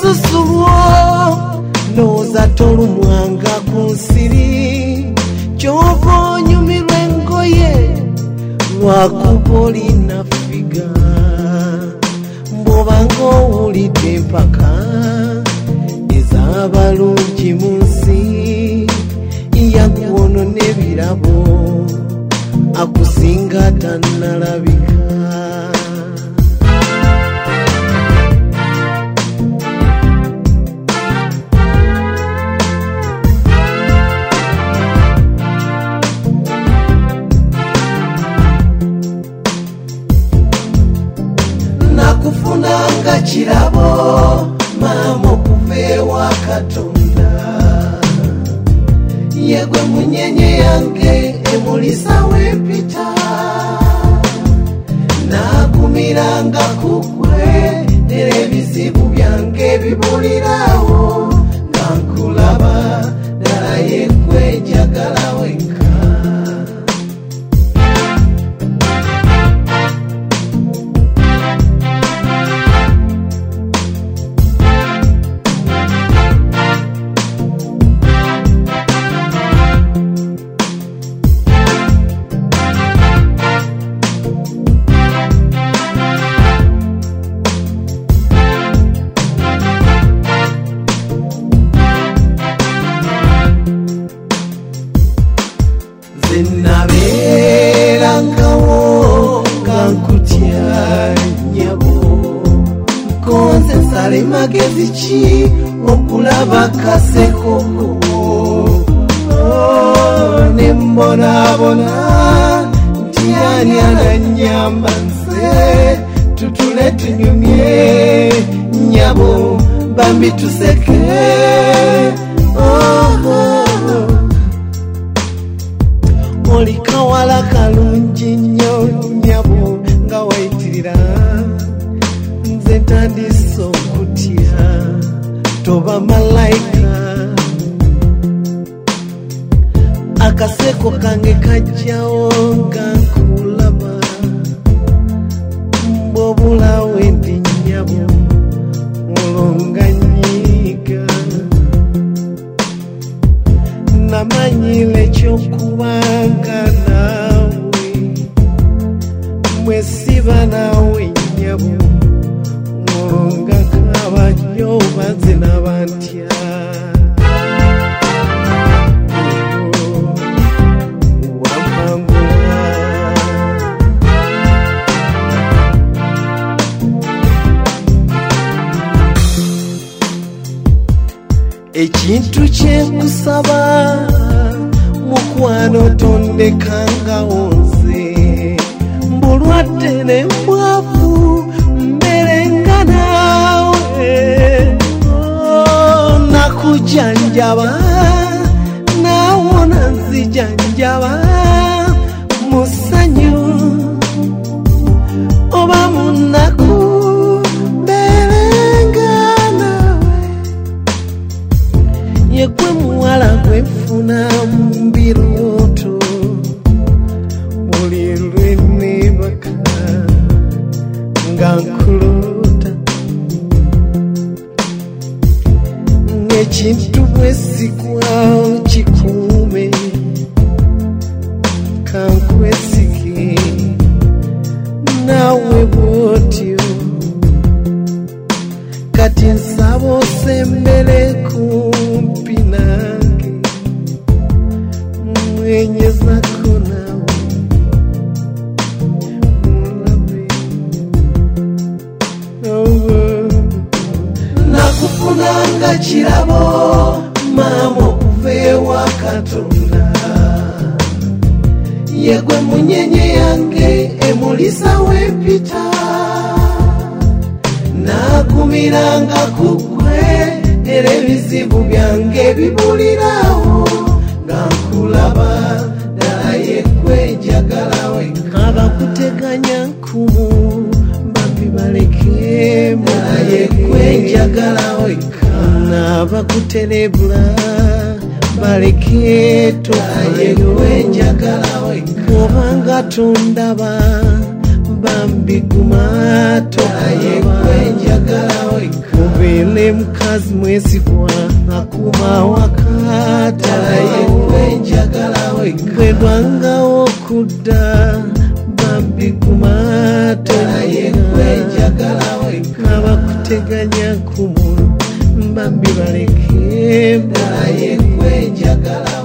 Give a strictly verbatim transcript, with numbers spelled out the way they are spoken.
lususu lwo ndowooza tolumwanga ku nsiri kyova onyumirwa engoye lwakuba olina figa mbw'obanga owulidde empaka ez'abalungi mu nsi yagwono n'ebirabo akusinga tannalabika nakufunanga kirabo maama okuva ewa Katonda yegwe munyenye yange emulisa wempita nagumiranga kugwe era ebizibu byange bibulirawo nga nkulaba ddala yegwe njagala wenka nabeerangawo nga nkutya nnyabo nkonze nsale magezi ki okulaba kasekoko ne mbonaabona nti ani anannyamba nze tutule tunyumye nnyabo bambi tuseke oli kawala kalungi nnyo nnyabo nga wayitirira nze ntandise okutya toba malayika akaseko kange kajjawo nga nkulaba mbw'obulawe ndi nnyabo olonga nnyiga namanyire kyokubanga naawe mwesiba naawe nnyabo olonga kaba nnyo banze nabantya wampangula ekintu kyenkusaba mukwano tondekangawo nze mbulwadde ne mbwavu mberenga naawe nakujanjaba naawona nzijanjaba musanyu oba munaku yegwe muwala gwefuna mu birooto buli lwe neebaka nga nkulota n'ekintu bwesigwawo kikuume kankwesige naawe bwotyo kati nsaba osembere kumpi nange mwenyezako nawe mulabe nakufunanga kirabo maama okuva ewa Katonda yegwe munyenye yange emulisa wempita nagumiranga kugwe era ebizibu byange bibulirawo nga nkulaba ddala yegwe njagala wenka abakuteganya nkumu bambi baleke ddala yegwe njagala wenka n'abakuterebula baleke ddala yegwe njagala wenka obanga tondaba bambi gumato ayekwe njagala wenka Vile mkazi mwesigwa akuma wakata yewe njagala wenka Kwedwanga okuda bambi kumata yewe njagala wenka Abakuteganya kumu bambi baleke yewe njagala